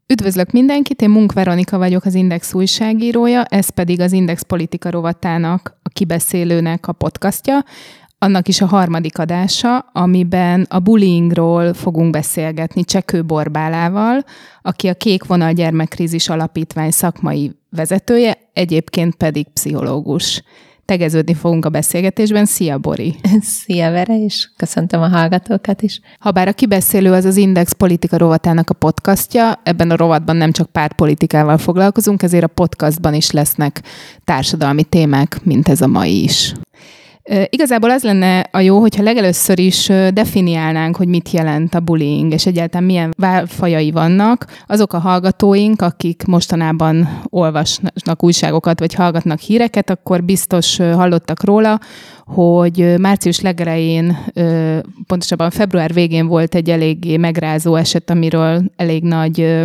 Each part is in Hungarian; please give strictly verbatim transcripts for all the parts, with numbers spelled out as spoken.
Üdvözlök mindenkit, én Munk Veronika vagyok, az Index újságírója, ez pedig az Index politika rovatának, a Kibeszélőnek a podcastja, annak is a harmadik adása, amiben a bullyingról fogunk beszélgetni Csekő Borbálával, aki a Kék Vonal Gyermekkrízis Alapítvány szakmai vezetője, egyébként pedig pszichológus. Tegeződni fogunk a beszélgetésben. Szia, Bori! Szia, Vere, és köszöntöm a hallgatókat is. Habár a Kibeszélő az az Index politika rovatának a podcastja, ebben a rovatban nem csak pártpolitikával foglalkozunk, ezért a podcastban is lesznek társadalmi témák, mint ez a mai is. Igazából az lenne a jó, hogyha legelőször is definiálnánk, hogy mit jelent a bullying, és egyáltalán milyen válfajai vannak. Azok a hallgatóink, akik mostanában olvasnak újságokat, vagy hallgatnak híreket, akkor biztos hallottak róla, hogy március legelején, pontosabban február végén volt egy eléggé megrázó eset, amiről elég nagy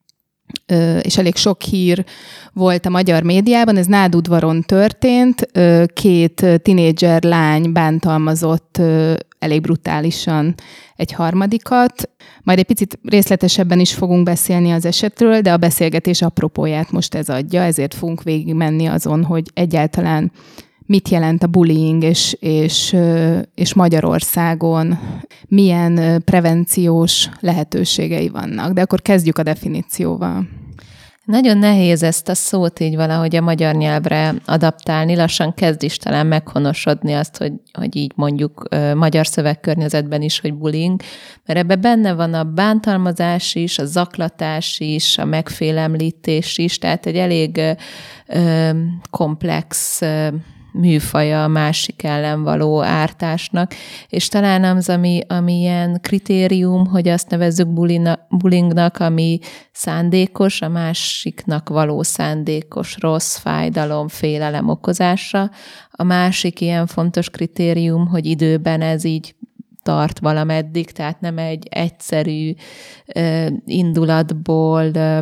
és elég sok hír volt a magyar médiában. Ez Nádudvaron történt. Két tinédzser lány bántalmazott elég brutálisan egy harmadikat. Majd egy picit részletesebben is fogunk beszélni az esetről, de a beszélgetés apropóját most ez adja, ezért fogunk végigmenni azon, hogy egyáltalán mit jelent a bullying, és, és, és Magyarországon milyen prevenciós lehetőségei vannak. De akkor kezdjük a definícióval. Nagyon nehéz ezt a szót így valahogy a magyar nyelvre adaptálni. Lassan kezd is talán meghonosodni azt, hogy, hogy így mondjuk magyar szövegkörnyezetben is, hogy bullying, mert ebben benne van a bántalmazás is, a zaklatás is, a megfélemlítés is, tehát egy elég ö, komplex ö, műfaja a másik ellen való ártásnak, és talán az, ami, ami ilyen kritérium, hogy azt nevezzük bullyingnak, ami szándékos, a másiknak való szándékos rossz, fájdalom, félelem okozása. A másik ilyen fontos kritérium, hogy időben ez így tart valameddig, tehát nem egy egyszerű uh, indulatból uh,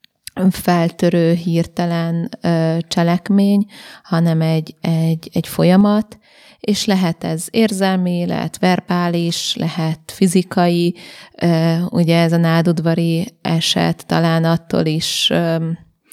feltörő, hirtelen ö, cselekmény, hanem egy, egy, egy folyamat, és lehet ez érzelmi, lehet verbális, lehet fizikai. Ö, ugye ez a nádudvari eset talán attól is ö,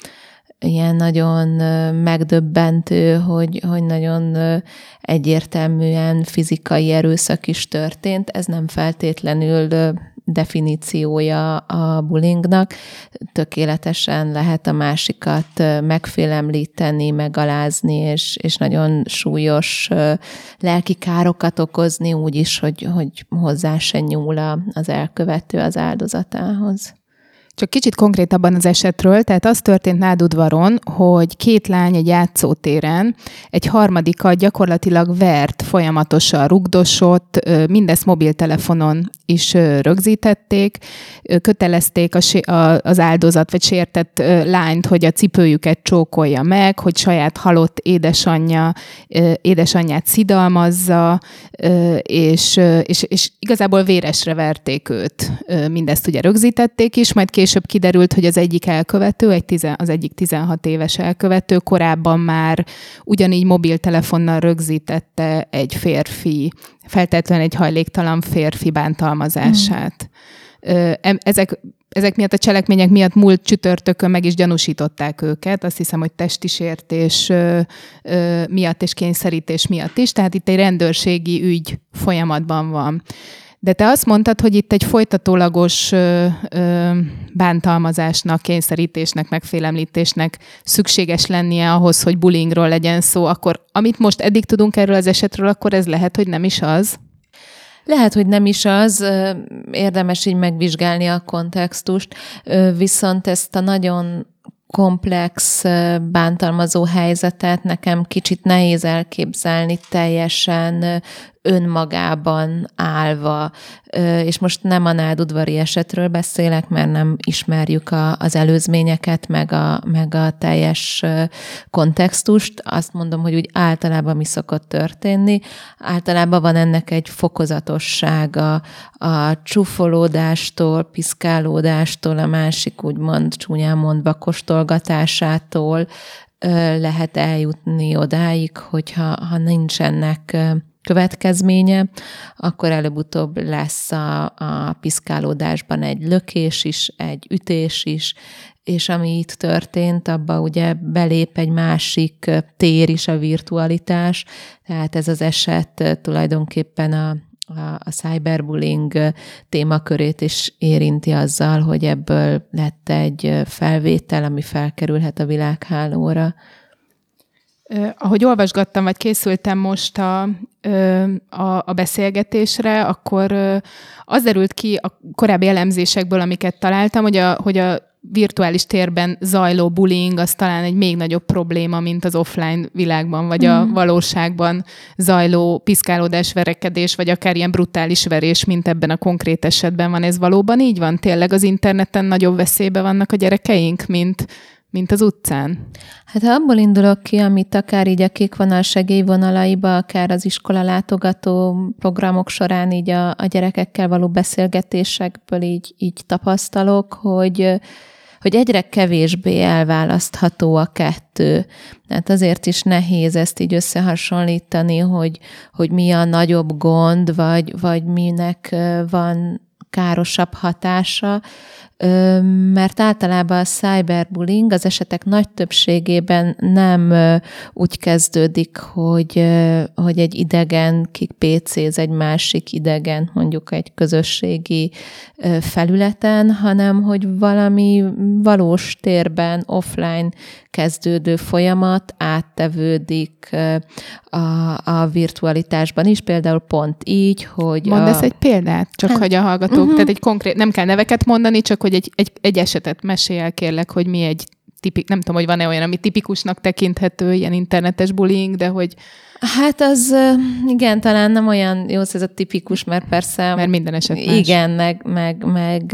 ilyen nagyon ö, megdöbbentő, hogy, hogy nagyon ö, egyértelműen fizikai erőszak is történt. Ez nem feltétlenül ö, definíciója a bullyingnak. Tökéletesen lehet a másikat megfélemlíteni, megalázni, és, és nagyon súlyos lelki károkat okozni úgy is, hogy, hogy hozzá se nyúl az elkövető az áldozatához. Csak kicsit konkrétabban az esetről, tehát az történt Nádudvaron, hogy két lány egy játszótéren, egy harmadikat gyakorlatilag vert, folyamatosan rugdosott, mindezt mobiltelefonon is rögzítették, kötelezték az áldozat vagy sértett lányt, hogy a cipőjüket csókolja meg, hogy saját halott édesanyja, édesanyját szidalmazza, és, és, és igazából véresre verték őt. Mindezt ugye rögzítették is, majd később kiderült, hogy az egyik elkövető, egy tizen, az egyik tizenhat éves elkövető korábban már ugyanígy mobiltelefonnal rögzítette egy férfi, feltétlenül egy hajléktalan férfi bántalmazását. Hmm. Ezek, ezek miatt a cselekmények miatt múlt csütörtökön meg is gyanúsították őket, azt hiszem, hogy testi sértés miatt és kényszerítés miatt is, tehát itt egy rendőrségi ügy folyamatban van. De te azt mondtad, hogy itt egy folytatólagos ö, ö, bántalmazásnak, kényszerítésnek, megfélemlítésnek szükséges lennie ahhoz, hogy bullyingról legyen szó, akkor amit most eddig tudunk erről az esetről, akkor ez lehet, hogy nem is az? Lehet, hogy nem is az, érdemes így megvizsgálni a kontextust, viszont ezt a nagyon komplex bántalmazó helyzetet nekem kicsit nehéz elképzelni teljesen önmagában állva. És most nem a nádudvari esetről beszélek, mert nem ismerjük a, az előzményeket, meg a, meg a teljes kontextust. Azt mondom, hogy úgy általában mi szokott történni. Általában van ennek egy fokozatossága, a csúfolódástól, piszkálódástól, a másik úgymond csúnyán mondva kóstolgatásától lehet eljutni odáig, hogyha ha nincsenek következménye, akkor előbb-utóbb lesz a, a piszkálódásban egy lökés is, egy ütés is, és ami itt történt, abba ugye belép egy másik tér is, a virtualitás, tehát ez az eset tulajdonképpen a, a, a cyberbullying témakörét is érinti azzal, hogy ebből lett egy felvétel, ami felkerülhet a világhálóra. Ahogy olvasgattam, vagy készültem most a, a, a beszélgetésre, akkor az derült ki a korábbi elemzésekből, amiket találtam, hogy a, hogy a virtuális térben zajló bullying az talán egy még nagyobb probléma, mint az offline világban, vagy a mm. valóságban zajló piszkálódás, verekedés, vagy akár ilyen brutális verés, mint ebben a konkrét esetben van. Ez valóban így van? Tényleg az interneten nagyobb veszélyben vannak a gyerekeink, mint, mint az utcán? Hát ha abból indulok ki, amit akár így a kékvonal segélyvonalaiba, akár az iskola látogató programok során így a, a gyerekekkel való beszélgetésekből így, így tapasztalok, hogy hogy egyre kevésbé elválasztható a kettő. Tehát azért is nehéz ezt így összehasonlítani, hogy, hogy mi a nagyobb gond, vagy, vagy minek van károsabb hatása, mert általában a cyberbullying az esetek nagy többségében nem úgy kezdődik, hogy, hogy egy idegen kipécéz egy másik idegen, mondjuk egy közösségi felületen, hanem hogy valami valós térben, offline kezdődő folyamat áttevődik a, a virtualitásban is, például pont így, hogy... Mondd a... ezt egy példát, csak hogy a hallgatók, uh-huh. tehát egy konkrét, nem kell neveket mondani, csak hogy egy, egy, egy esetet mesélj el, kérlek, hogy mi egy tipik, nem tudom, hogy van-e olyan, ami tipikusnak tekinthető, ilyen internetes bullying, de hogy... Hát az, igen, talán nem olyan jó, ez a tipikus, mert persze... Mert minden eset más. Igen, meg, meg, meg,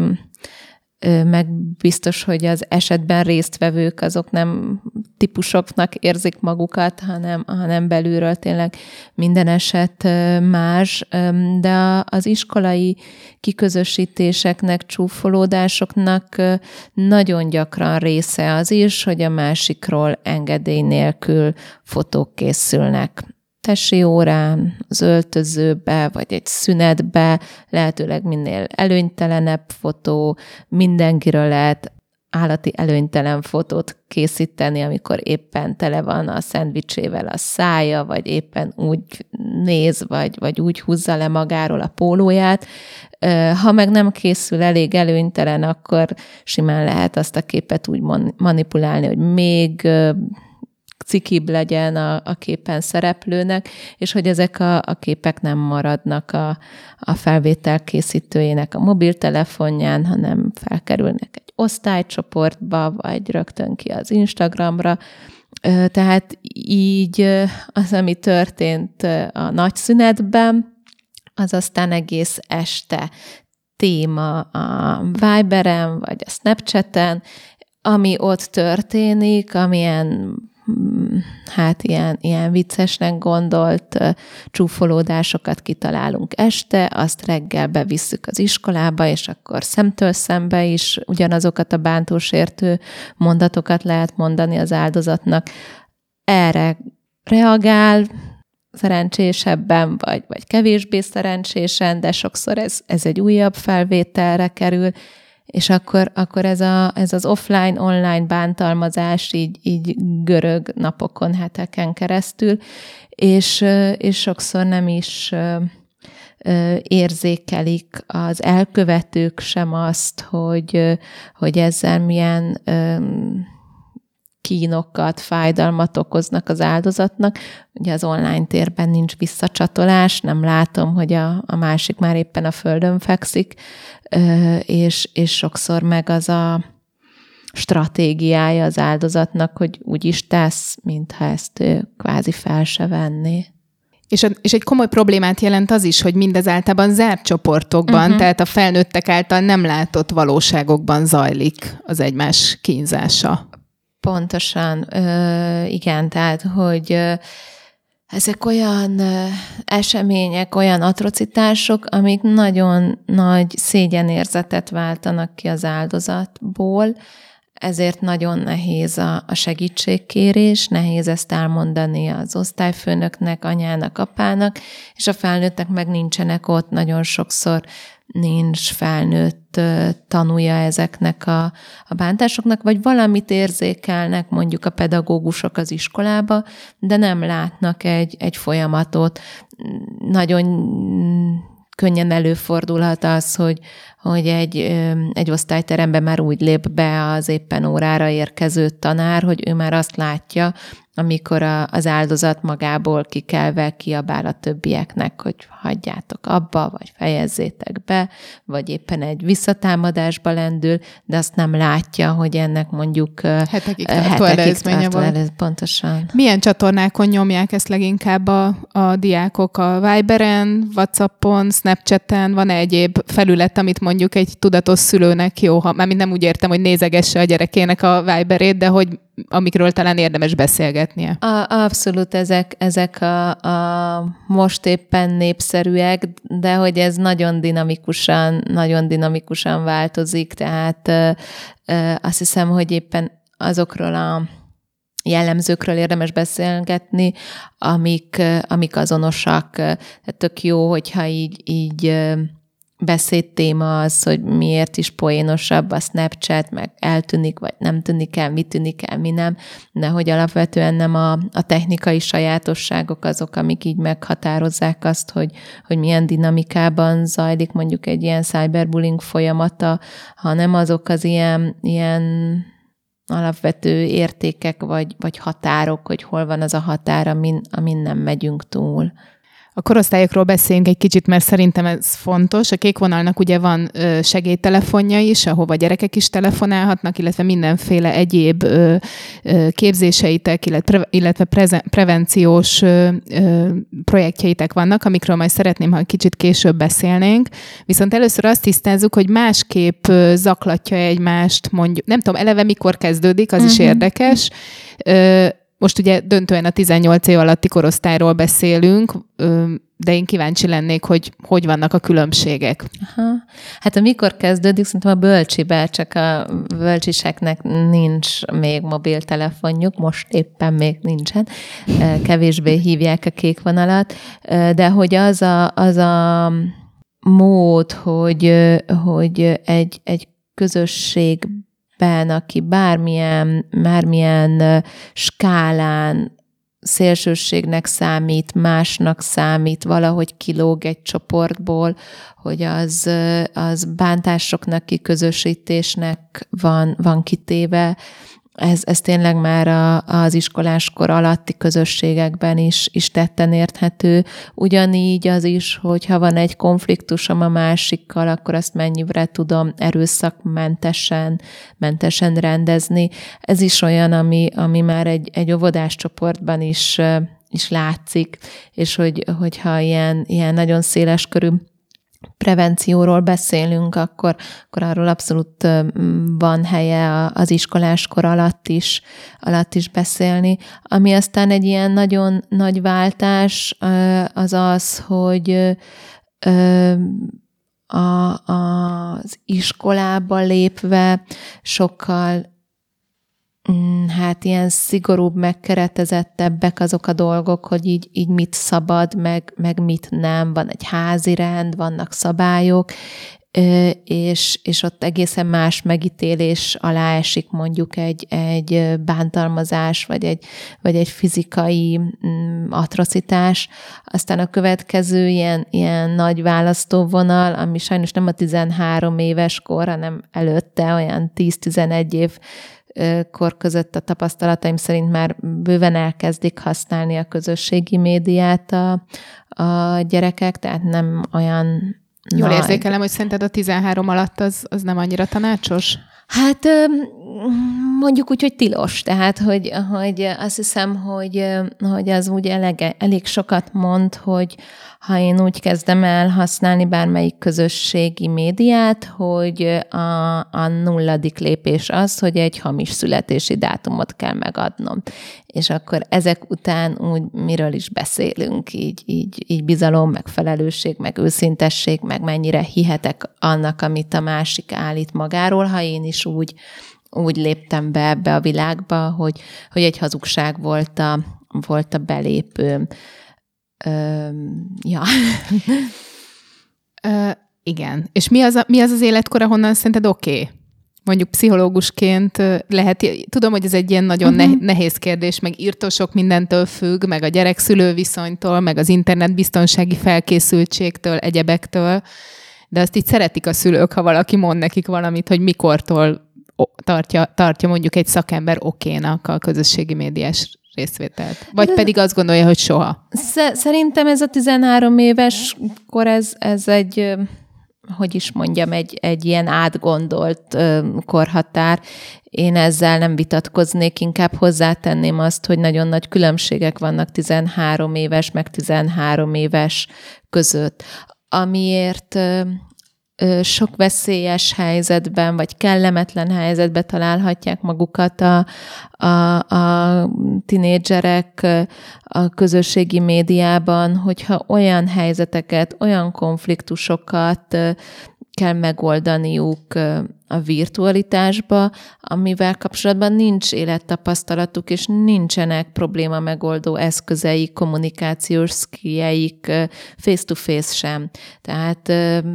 meg biztos, hogy az esetben résztvevők azok nem típusoknak érzik magukat, hanem, hanem belülről tényleg minden eset más, de az iskolai kiközösítéseknek, csúfolódásoknak nagyon gyakran része az is, hogy a másikról engedély nélkül fotók készülnek. Tesi órán, az öltözőbe, vagy egy szünetbe, lehetőleg minél előnytelenebb fotó, mindenkiről lehet állati előnytelen fotót készíteni, amikor éppen tele van a szendvicsével a szája, vagy éppen úgy néz, vagy, vagy úgy húzza le magáról a pólóját. Ha meg nem készül elég előnytelen, akkor simán lehet azt a képet úgy manipulálni, hogy még cikibb legyen a, a képen szereplőnek, és hogy ezek a, a képek nem maradnak a, a felvétel készítőjének a mobiltelefonján, hanem felkerülnek egy osztálycsoportba, vagy rögtön ki az Instagramra. Tehát így az, ami történt a nagy szünetben, az aztán egész este téma a Viberen, vagy a Snapchaten, ami ott történik, amilyen hát ilyen, ilyen viccesnek gondolt uh, csúfolódásokat kitalálunk este, azt reggel bevisszük az iskolába, és akkor szemtől szembe is ugyanazokat a bántósértő mondatokat lehet mondani az áldozatnak. Erre reagál szerencsésebben, vagy, vagy kevésbé szerencsésen, de sokszor ez, ez egy újabb felvételre kerül, és akkor, akkor ez, a, ez az offline-online bántalmazás így, így görög napokon, heteken keresztül, és, és sokszor nem is érzékelik az elkövetők sem azt, hogy, hogy ezzel milyen kínokat, fájdalmat okoznak az áldozatnak. Ugye az online térben nincs visszacsatolás, nem látom, hogy a, a másik már éppen a földön fekszik, és, és sokszor meg az a stratégiája az áldozatnak, hogy úgy is tesz, mintha ezt ő kvázi fel se venné. És, a, és egy komoly problémát jelent az is, hogy mindez általában zárt csoportokban, uh-huh. tehát a felnőttek által nem látott valóságokban zajlik az egymás kínzása. Pontosan, ö, igen, tehát, hogy ö, ezek olyan ö, események, olyan atrocitások, amik nagyon nagy szégyenérzetet váltanak ki az áldozatból, ezért nagyon nehéz a, a segítségkérés, nehéz ezt elmondani az osztályfőnöknek, anyának, apának, és a felnőttek meg nincsenek ott, nagyon sokszor nincs felnőtt tanúja ezeknek a, a bántásoknak, vagy valamit érzékelnek mondjuk a pedagógusok az iskolába, de nem látnak egy, egy folyamatot. Nagyon könnyen előfordulhat az, hogy, hogy egy, egy osztályteremben már úgy lép be az éppen órára érkező tanár, hogy ő már azt látja, amikor a, az áldozat magából kikelve kiabál a többieknek, hogy hagyjátok abba, vagy fejezzétek be, vagy éppen egy visszatámadásba lendül, de azt nem látja, hogy ennek mondjuk hetekig tartó előzménye volt. Pontosan. Milyen csatornákon nyomják ezt leginkább a, a diákok? A Viberen, WhatsAppon, Snapchaten? Van-e egyéb felület, amit mondjuk egy tudatos szülőnek jó, ha már nem úgy értem, hogy nézegesse a gyerekének a Viberét, de hogy amikről talán érdemes beszélgetnie. A, abszolút ezek, ezek a, a most éppen népszerűek, de hogy ez nagyon dinamikusan, nagyon dinamikusan változik, tehát ö, ö, azt hiszem, hogy éppen azokról a jellemzőkről érdemes beszélgetni, amik, amik azonosak. Tehát tök jó, hogyha így, így beszédtéma az, hogy miért is poénosabb a Snapchat, meg eltűnik, vagy nem tűnik el, mi tűnik el, mi nem, de hogy alapvetően nem a, a technikai sajátosságok azok, amik így meghatározzák azt, hogy, hogy milyen dinamikában zajlik mondjuk egy ilyen cyberbullying folyamata, hanem azok az ilyen, ilyen alapvető értékek, vagy, vagy határok, hogy hol van az a határ, amin, amin nem megyünk túl. A korosztályokról beszéljünk egy kicsit, mert szerintem ez fontos. A Kék Vonalnak ugye van segélytelefonja is, ahova gyerekek is telefonálhatnak, illetve mindenféle egyéb képzéseitek, illetve prevenciós projektjeitek vannak, amikről majd szeretném, ha kicsit később beszélnénk. Viszont először azt tisztázzuk, hogy másképp zaklatja egymást, mondjuk, nem tudom, eleve mikor kezdődik, az uh-huh. is érdekes. Most ugye döntően a tizennyolc év alatti korosztályról beszélünk, de én kíváncsi lennék, hogy hogy vannak a különbségek. Aha. Hát amikor kezdődik, szerintem a bölcsibe, csak a bölcsiseknek nincs még mobiltelefonjuk, most éppen még nincsen, kevésbé hívják a Kék Vonalat, de hogy az a, az a mód, hogy, hogy egy, egy közösség aki bármilyen, bármilyen skálán szélsőségnek számít, másnak számít, valahogy kilóg egy csoportból, hogy az, az bántásoknak, kiközösítésnek van, van kitéve. Ez, ez tényleg már a, az iskoláskor alatti közösségekben is, is tetten érthető. Ugyanígy az is, hogyha van egy konfliktusom a másikkal, akkor azt mennyire tudom erőszakmentesen mentesen rendezni. Ez is olyan, ami, ami már egy, egy óvodás csoportban is, is látszik, és hogy, hogyha ilyen, ilyen nagyon széles körű prevencióról beszélünk, akkor, akkor arról abszolút van helye az iskoláskor alatt is, alatt is beszélni. Ami aztán egy ilyen nagyon nagy váltás, az az, hogy a, az iskolába lépve sokkal hát ilyen szigorúbb, megkeretezettebbek azok a dolgok, hogy így, így mit szabad, meg, meg mit nem. Van egy házi rend, vannak szabályok, és, és ott egészen más megítélés alá esik mondjuk egy, egy bántalmazás, vagy egy, vagy egy fizikai atrocitás. Aztán a következő ilyen, ilyen nagy választóvonal, ami sajnos nem a tizenhárom éves kor, hanem előtte olyan tíz-tizenegy év kor között a tapasztalataim szerint már bőven elkezdik használni a közösségi médiát a, a gyerekek, tehát nem olyan Jól nagy. Érzékelem, hogy szerinted a tizenhárom alatt az, az nem annyira tanácsos? Hát mondjuk úgy, hogy tilos. Tehát, hogy, hogy azt hiszem, hogy, hogy az úgy elege, elég sokat mond, hogy ha én úgy kezdem el használni bármelyik közösségi médiát, hogy a, a nulladik lépés az, hogy egy hamis születési dátumot kell megadnom. És akkor ezek után úgy miről is beszélünk, így, így, így bizalom, meg felelősség, meg őszintesség, meg mennyire hihetek annak, amit a másik állít magáról, ha én is úgy úgy léptem be ebbe a világba, hogy, hogy egy hazugság volt a, volt a belépőm. Ö, ja. Ö, igen. És mi az, a, mi az az életkor, ahonnan szerinted oké? Okay? Mondjuk pszichológusként lehet, tudom, hogy ez egy ilyen nagyon uh-huh. nehéz kérdés, meg írtósok mindentől függ, meg a gyerek-szülő viszonytól, meg az internetbiztonsági felkészültségtől, egyebektől, de azt így szeretik a szülők, ha valaki mond nekik valamit, hogy mikortól tartja, tartja mondjuk egy szakember okénak a közösségi médiás részvételt. Vagy pedig azt gondolja, hogy soha. Szerintem ez a tizenhárom éves kor, ez, ez egy... hogy is mondjam, egy, egy ilyen átgondolt ö, korhatár. Én ezzel nem vitatkoznék, inkább hozzátenném azt, hogy nagyon nagy különbségek vannak tizenhárom éves, meg tizenhárom éves között. Amiért ö, ö, sok veszélyes helyzetben, vagy kellemetlen helyzetben találhatják magukat a, a, a tinédzserek a közösségi médiában, hogyha olyan helyzeteket, olyan konfliktusokat kell megoldaniuk a virtualitásba, amivel kapcsolatban nincs élettapasztalatuk, és nincsenek probléma megoldó eszközeik, kommunikációs skilljeik, face-to-face sem. Tehát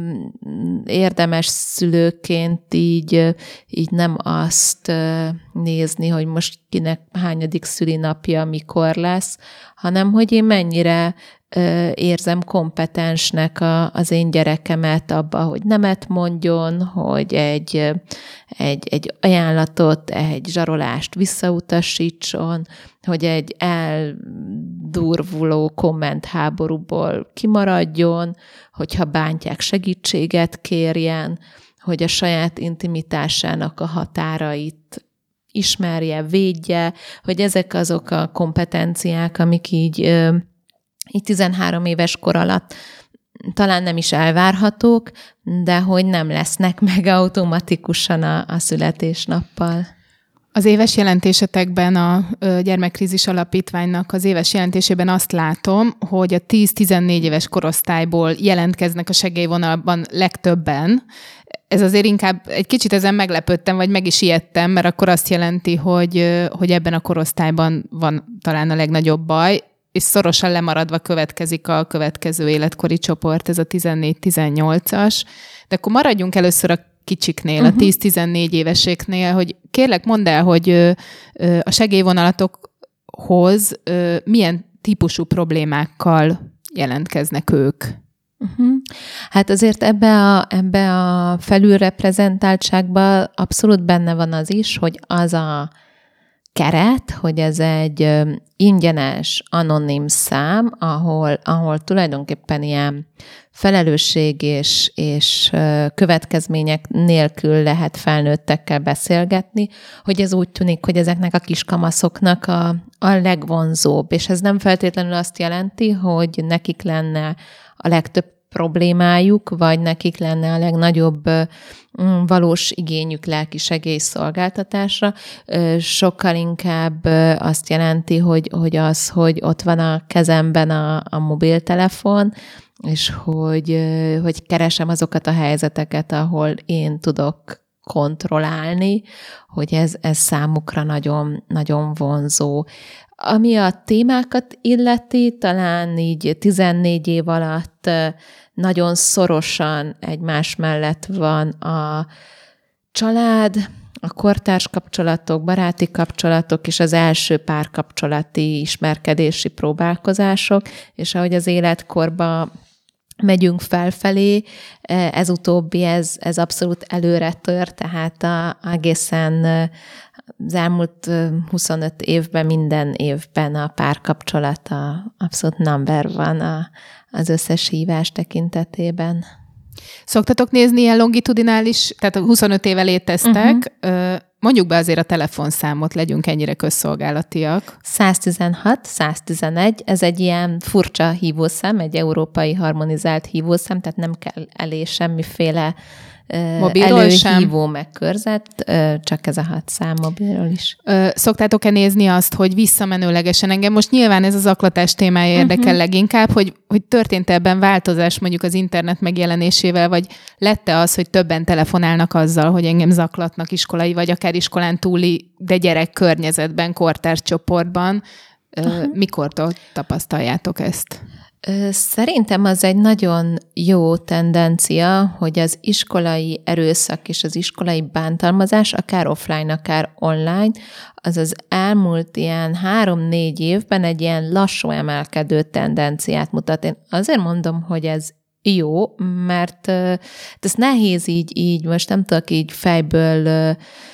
érdemes szülőként így, így nem azt nézni, hogy most kinek hányadik szülinapja, mikor lesz, hanem hogy én mennyire érzem kompetensnek a, az én gyerekemet abba, hogy nemet mondjon, hogy egy, egy, egy ajánlatot, egy zsarolást visszautasítson, hogy egy eldurvuló kommentháborúból kimaradjon, hogyha bántják, segítséget kérjen, hogy a saját intimitásának a határait ismerje, védje, hogy ezek azok a kompetenciák, amik így így tizenhárom éves kor alatt talán nem is elvárhatók, de hogy nem lesznek meg automatikusan a, a születésnappal. Az éves jelentésetekben a Gyermekkrízis Alapítványnak az éves jelentésében azt látom, hogy a tíz-tizennégy éves korosztályból jelentkeznek a segélyvonalban legtöbben. Ez azért inkább egy kicsit ezen meglepődtem, vagy meg is ijedtem, mert akkor azt jelenti, hogy, hogy ebben a korosztályban van talán a legnagyobb baj, és szorosan lemaradva következik a következő életkori csoport, ez a tizennégy-tizennyolcas. De akkor maradjunk először a kicsiknél, uh-huh. a tíz-tizennégy éveseknél, hogy kérlek mondd el, hogy a segélyvonalatokhoz milyen típusú problémákkal jelentkeznek ők. Uh-huh. Hát azért ebbe a, ebbe a felülreprezentáltságban abszolút benne van az is, hogy az a keret, hogy ez egy ingyenes, anonim szám, ahol, ahol tulajdonképpen ilyen felelősség és, és következmények nélkül lehet felnőttekkel beszélgetni, hogy ez úgy tűnik, hogy ezeknek a kiskamaszoknak a, a legvonzóbb, és ez nem feltétlenül azt jelenti, hogy nekik lenne a legtöbb problémájuk, vagy nekik lenne a legnagyobb valós igényük lelki segélyszolgáltatásra. Sokkal inkább azt jelenti, hogy, hogy az, hogy ott van a kezemben a, a mobiltelefon, és hogy, hogy keresem azokat a helyzeteket, ahol én tudok kontrollálni, hogy ez, ez számukra nagyon, nagyon vonzó. Ami a témákat illeti, talán így tizennégy év alatt nagyon szorosan egymás mellett van a család, a kortárs kapcsolatok, baráti kapcsolatok és az első párkapcsolati ismerkedési próbálkozások, és ahogy az életkorba megyünk felfelé, ez utóbbi, ez, ez abszolút előre tör, tehát a, egészen az elmúlt huszonöt évben, minden évben a párkapcsolata abszolút number van a, az összes hívás tekintetében. Szoktatok nézni ilyen longitudinális, tehát huszonöt éve léteztek, uh-huh. Mondjuk be azért a telefonszámot, legyünk ennyire közszolgálatiak. száztizenhat, száztizenegy, ez egy ilyen furcsa hívószám, egy európai harmonizált hívószám, tehát nem kell elé semmiféle mobilról előhívó sem. meg körzet, csak ez a hat szám mobilról is. Szoktátok-e nézni azt, hogy visszamenőlegesen engem most nyilván ez az zaklatás témája érdekel uh-huh. leginkább, hogy, hogy történt ebben változás mondjuk az internet megjelenésével, vagy lett-e az, hogy többen telefonálnak azzal, hogy engem zaklatnak iskolai, vagy akár iskolán túli, de gyerek környezetben, kortárs csoportban. Uh-huh. Mikor tapasztaljátok ezt? Szerintem az egy nagyon jó tendencia, hogy az iskolai erőszak és az iskolai bántalmazás, akár offline, akár online, az az elmúlt ilyen három-négy évben egy ilyen lassú emelkedő tendenciát mutat. Én azért mondom, hogy ez jó, mert ez nehéz így, így, most nem tudok így fejből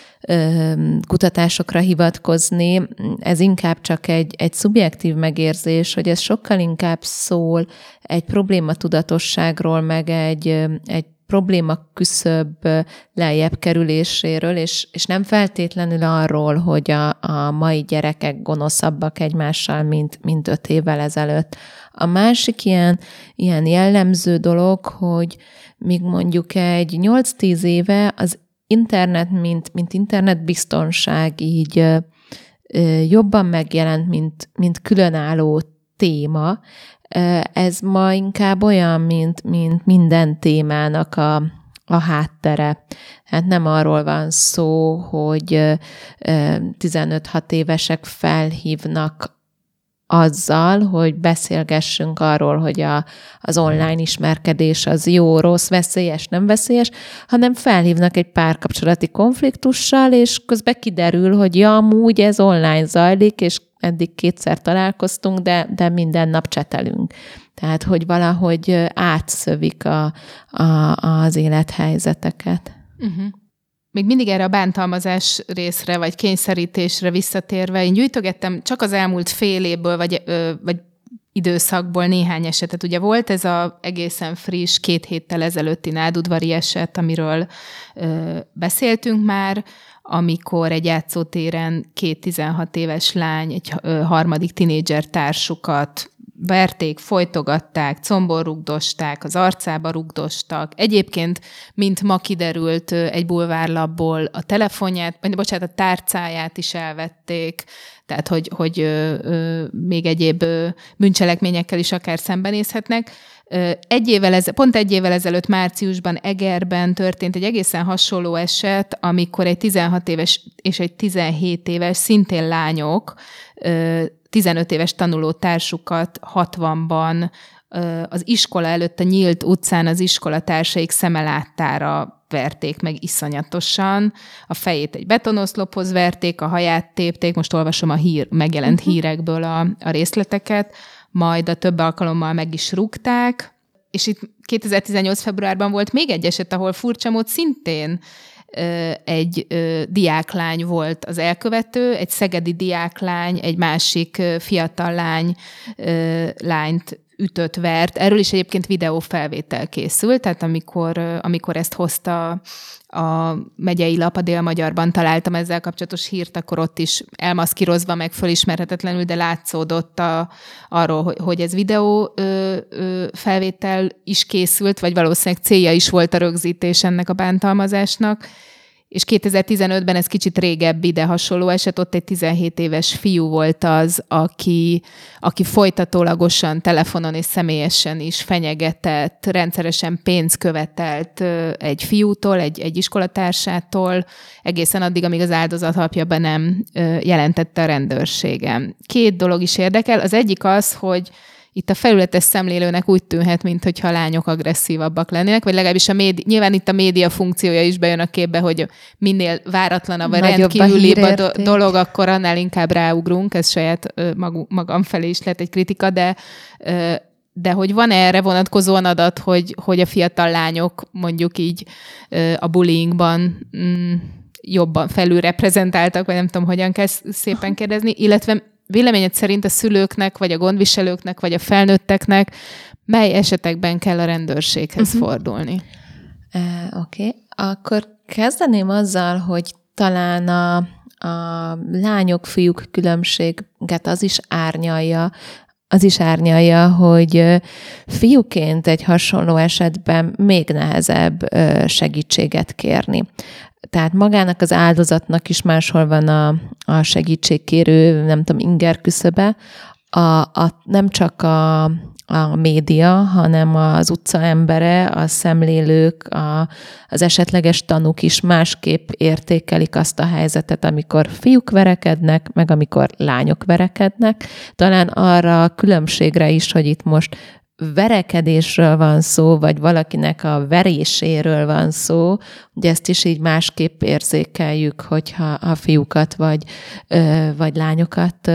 kutatásokra hivatkozni, ez inkább csak egy, egy szubjektív megérzés, hogy ez sokkal inkább szól egy problématudatosságról, meg egy, egy probléma küszöbb lejjebb kerüléséről, és, és nem feltétlenül arról, hogy a, a mai gyerekek gonoszabbak egymással, mint, mint öt évvel ezelőtt. A másik ilyen, ilyen jellemző dolog, hogy míg mondjuk egy nyolc-tíz éve az internet, mint, mint internetbiztonság így ö, ö, jobban megjelent, mint, mint különálló téma. Ez ma inkább olyan, mint, mint minden témának a, a háttere. Hát nem arról van szó, hogy tizenöt-hat évesek felhívnak azzal, hogy beszélgessünk arról, hogy a, az online ismerkedés az jó, rossz, veszélyes, nem veszélyes, hanem felhívnak egy párkapcsolati konfliktussal, és közben kiderül, hogy ja, amúgy ez online zajlik, és eddig kétszer találkoztunk, de, de minden nap csetelünk. Tehát, hogy valahogy átszövik a, a, az élethelyzeteket. Uh-huh. Még mindig erre a bántalmazás részre, vagy kényszerítésre visszatérve, én gyűjtögettem csak az elmúlt fél évből, vagy, ö, vagy időszakból néhány esetet. Ugye volt ez az egészen friss, két héttel ezelőtti nádudvari eset, amiről ö, beszéltünk már, amikor egy játszótéren két tizenhat éves lány, egy ö, harmadik tinédzser társukat verték, folytogatták, combon rugdosták, az arcába rugdostak. Egyébként, mint ma kiderült egy bulvárlapból, a telefonját, vagy bocsánat, a tárcáját is elvették, tehát hogy, hogy ö, ö, még egyéb ö, bűncselekményekkel is akár szembenézhetnek. Egy évvel ez, pont egy évvel ezelőtt márciusban Egerben történt egy egészen hasonló eset, amikor egy tizenhat éves és egy tizenhét éves, szintén lányok, tizenöt éves tanuló társukat hatvanban az iskola előtt a nyílt utcán az iskolatársaik szeme láttára verték meg iszonyatosan. A fejét egy betonoszlophoz verték, a haját tépték, most olvasom a hír, megjelent uh-huh. hírekből a, a részleteket, majd a több alkalommal meg is rúgták, és itt kétezer-tizennyolc februárban volt még egy eset, ahol furcsa mód szintén ö, egy ö, diáklány volt az elkövető, egy szegedi diáklány, egy másik ö, fiatal lány, ö, lányt ütött, vert. Erről is egyébként videófelvétel készült, tehát amikor, ö, amikor ezt hozta a megyei lap, a Dél-Magyarban találtam ezzel kapcsolatos hírt, akkor ott is elmaszkírozva, meg fölismerhetetlenül, de látszódott a, arról, hogy, hogy ez videó ö, ö, felvétel is készült, vagy valószínűleg célja is volt a rögzítés ennek a bántalmazásnak. És kétezer-tizenötben ez kicsit régebbi, de hasonló eset, ott egy tizenhét éves fiú volt az, aki, aki folytatólagosan telefonon és személyesen is fenyegetett, rendszeresen pénzt követelt egy fiútól, egy, egy iskolatársától, egészen addig, amíg az áldozat apja be nem jelentette a rendőrségem. Két dolog is érdekel. Az egyik az, hogy itt a felületes szemlélőnek úgy tűnhet, mintha a lányok agresszívabbak lennének, vagy legalábbis a média, nyilván itt a média funkciója is bejön a képbe, hogy minél váratlanabb a rendkívülibb a do- dolog, akkor annál inkább ráugrunk, ez saját mag- magam felé is lehet egy kritika, de, de hogy van erre vonatkozóan adat, hogy, hogy a fiatal lányok mondjuk így a bullyingban mm, jobban felülreprezentáltak, vagy nem tudom, hogyan kell szépen kérdezni, illetve véleményed szerint a szülőknek, vagy a gondviselőknek, vagy a felnőtteknek mely esetekben kell a rendőrséghez uh-huh. fordulni? Uh, Oké, okay. Akkor kezdeném azzal, hogy talán a, a lányok-fiúk különbséget az is árnyalja, az is árnyalja, hogy fiúként egy hasonló esetben még nehezebb segítséget kérni. Tehát magának az áldozatnak is máshol van a, a segítségkérő, nem tudom, inger küszöbe, a, a, nem csak a, a média, hanem az utca embere, a szemlélők, a, az esetleges tanúk is másképp értékelik azt a helyzetet, amikor fiúk verekednek, meg amikor lányok verekednek. Talán arra a különbségre is, hogy itt most verekedésről van szó, vagy valakinek a veréséről van szó, ugye ezt is így másképp érzékeljük, hogyha a fiúkat vagy, vagy lányokat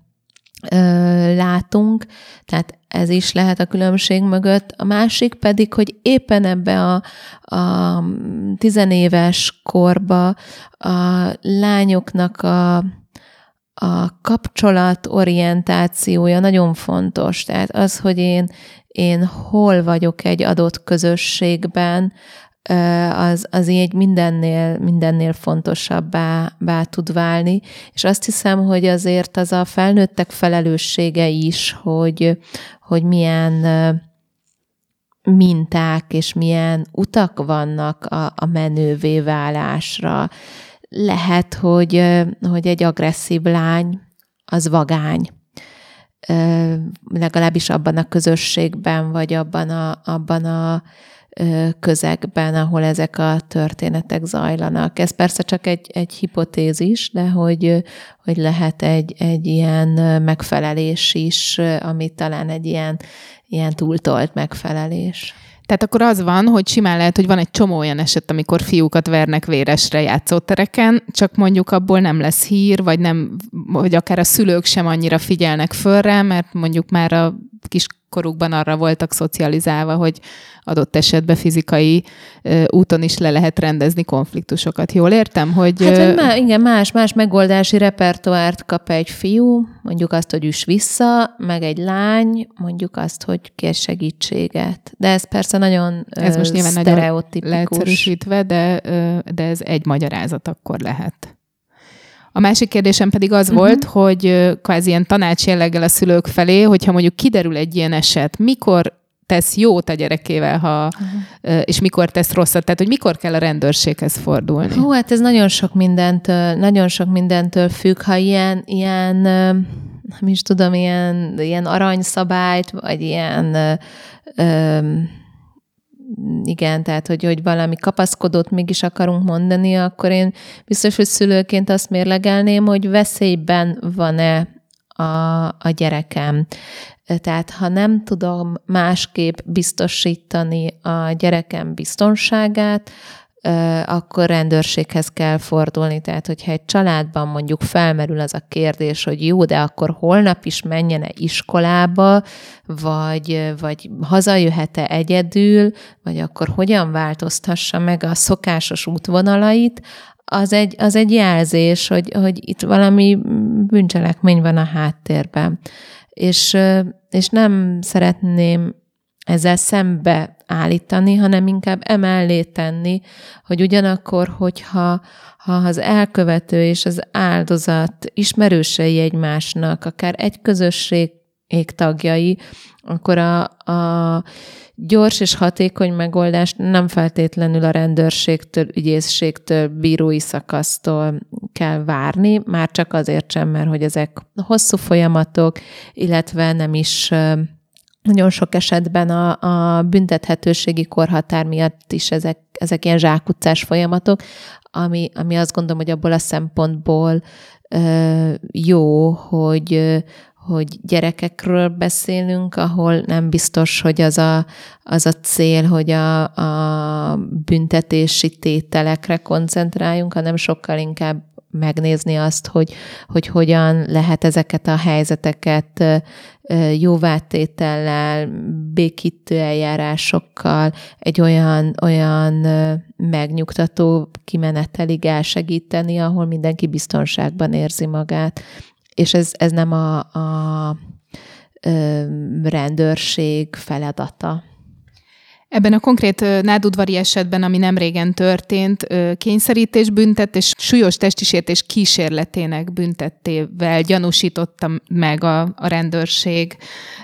látunk, tehát ez is lehet a különbség mögött. A másik pedig, hogy éppen ebbe a, a tizenéves korba a lányoknak a a kapcsolatorientációja nagyon fontos. Tehát az, hogy én, én hol vagyok egy adott közösségben, az, az így mindennél, mindennél fontosabbá bá tud válni. És azt hiszem, hogy azért az a felnőttek felelőssége is, hogy, hogy milyen minták és milyen utak vannak a, a menővé válásra. Lehet, hogy, hogy egy agresszív lány az vagány. Legalábbis abban a közösségben, vagy abban a, abban a közegben, ahol ezek a történetek zajlanak. Ez persze csak egy, egy hipotézis, de hogy, hogy lehet egy, egy ilyen megfelelés is, ami talán egy ilyen, ilyen túltolt megfelelés. Tehát akkor az van, hogy simán lehet, hogy van egy csomó olyan eset, amikor fiúkat vernek véresre játszótereken, csak mondjuk abból nem lesz hír, vagy nem, vagy akár a szülők sem annyira figyelnek föl rá, mert mondjuk már a kiskorukban arra voltak szocializálva, hogy adott esetben fizikai uh, úton is le lehet rendezni konfliktusokat. Jól értem, hogy... Hát, hogy má, igen, más, más megoldási repertoárt kap egy fiú, mondjuk azt, hogy üss vissza, meg egy lány, mondjuk azt, hogy kér segítséget. De ez persze nagyon ez most nyilván sztereotipikus. Nagyon leegyszerűsítve, de, de ez egy magyarázat akkor lehet. A másik kérdésem pedig az uh-huh. volt, hogy kvázi ilyen tanács jelleggel a szülők felé, hogyha mondjuk kiderül egy ilyen eset, mikor tesz jót a gyerekével, ha, uh-huh. és mikor tesz rosszat, tehát hogy mikor kell a rendőrséghez fordulni? Hú, hát ez nagyon sok mindentől, nagyon sok mindentől függ, ha ilyen, ilyen nem is tudom, ilyen, ilyen aranyszabályt, vagy ilyen ö, igen, tehát, hogy, hogy valami kapaszkodót mégis akarunk mondani, akkor én biztos, hogy szülőként azt mérlegelném, hogy veszélyben van-e a, a gyerekem. Tehát, ha nem tudom másképp biztosítani a gyerekem biztonságát, akkor rendőrséghez kell fordulni. Tehát, hogyha egy családban mondjuk felmerül az a kérdés, hogy jó, de akkor holnap is menjen-e iskolába, vagy, vagy hazajöhet-e egyedül, vagy akkor hogyan változtassa meg a szokásos útvonalait, az egy, az egy jelzés, hogy, hogy itt valami bűncselekmény van a háttérben. És, és nem szeretném ezzel szembe állítani, hanem inkább emellé tenni, hogy ugyanakkor, hogyha ha az elkövető és az áldozat ismerősei egymásnak, akár egy közösség tagjai, akkor a, a gyors és hatékony megoldást nem feltétlenül a rendőrségtől, ügyészségtől, bírói szakasztól kell várni, már csak azért sem, mert hogy ezek hosszú folyamatok, illetve nem is nagyon sok esetben a, a büntethetőségi korhatár miatt is ezek, ezek ilyen zsákutcás folyamatok, ami, ami azt gondolom, hogy abból a szempontból ö, jó, hogy, hogy gyerekekről beszélünk, ahol nem biztos, hogy az a, az a cél, hogy a, a büntetési tételekre koncentráljunk, hanem sokkal inkább megnézni azt, hogy, hogy hogyan lehet ezeket a helyzeteket jóvátétellel, békítő eljárásokkal, egy olyan, olyan megnyugtató kimenetelig elsegíteni, ahol mindenki biztonságban érzi magát. És ez, ez nem a, a rendőrség feladata. Ebben a konkrét nádudvari esetben, ami nem régen történt, kényszerítés büntet és súlyos testisértés kísérletének büntettével gyanúsította meg a, a rendőrség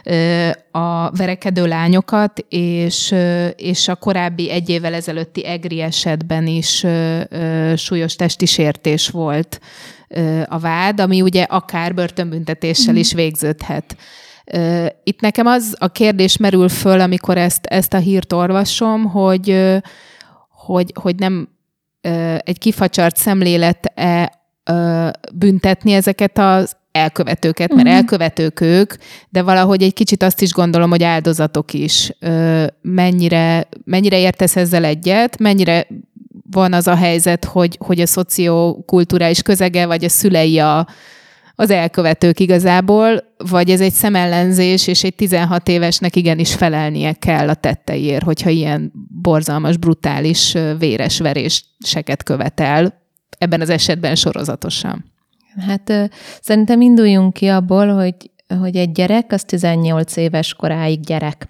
a verekedő lányokat, és, és a korábbi egy évvel ezelőtti egri esetben is súlyos testisértés volt a vád, ami ugye akár börtönbüntetéssel is végződhet. Itt nekem az a kérdés merül föl, amikor ezt, ezt a hírt olvasom, hogy, hogy, hogy nem egy kifacsart szemlélet-e büntetni ezeket az elkövetőket, mert uh-huh. elkövetők ők, de valahogy egy kicsit azt is gondolom, hogy áldozatok is. Mennyire, mennyire értesz ezzel egyet, mennyire van az a helyzet, hogy, hogy a szociokulturális közege, vagy a szülei a az elkövetők igazából, vagy ez egy szemellenzés, és egy tizenhat évesnek igenis felelnie kell a tetteiért, hogyha ilyen borzalmas, brutális, véres veréseket követel, ebben az esetben sorozatosan. Hát szerintem induljunk ki abból, hogy, hogy egy gyerek az tizennyolc éves koráig gyerek,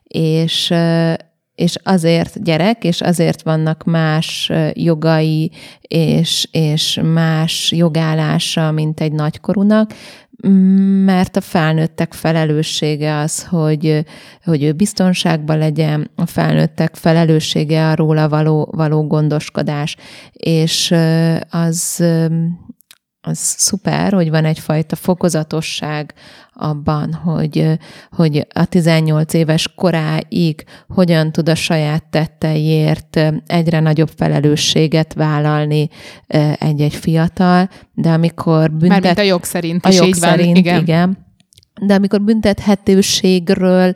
és és azért gyerek, és azért vannak más jogai, és, és más jogállása, mint egy nagykorúnak, mert a felnőttek felelőssége az, hogy, hogy ő biztonságban legyen, a felnőttek felelőssége a róla való, való gondoskodás, és az... az szuper, hogy van egyfajta fokozatosság abban, hogy, hogy a tizennyolc éves koráig hogyan tud a saját tetteiért egyre nagyobb felelősséget vállalni egy-egy fiatal, de amikor büntet... Mármint a jog szerint a is jog így van, szerint, igen. igen. De amikor büntethetőségről